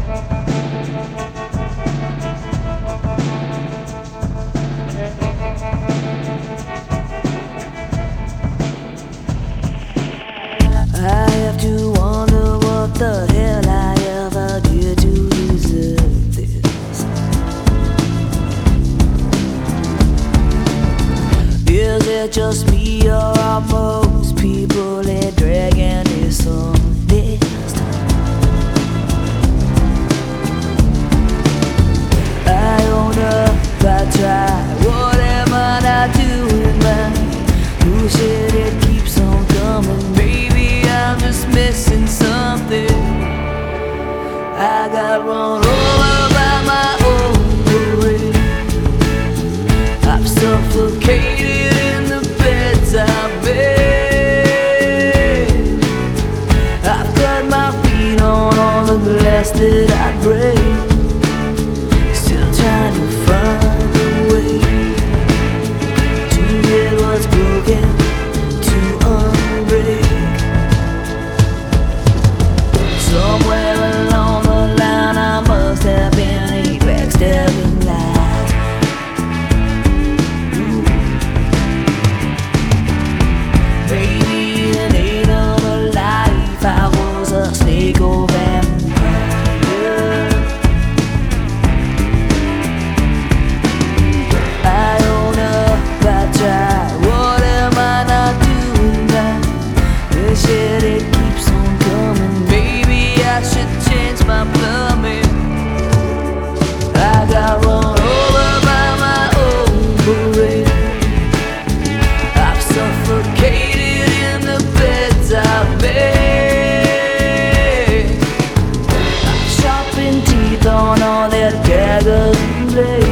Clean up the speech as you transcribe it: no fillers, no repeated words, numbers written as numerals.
I have to wonder what the hell I ever did to deserve this. Is it just me or are most people dragging this on this? I don't know if I try. What am I not doing, man? Who said it keeps on coming? Maybe I'm just missing something. I got run over by my own parade. I've suffocated in the beds I've made. I've cut my feet on all the glass that I break. Still trying to find a way to get what's broken, to unbreak. Somewhere along the line I must have been a backstabbing lie. Maybe in another life I was a snake or vampire. I don't know if I try. What am I not doing now? This shit, it keeps on coming. Maybe I should change my plumbing. I got run over by my own parade. I've suffocated in the beds I've made. I've sharpened teeth on all their daggers and blades.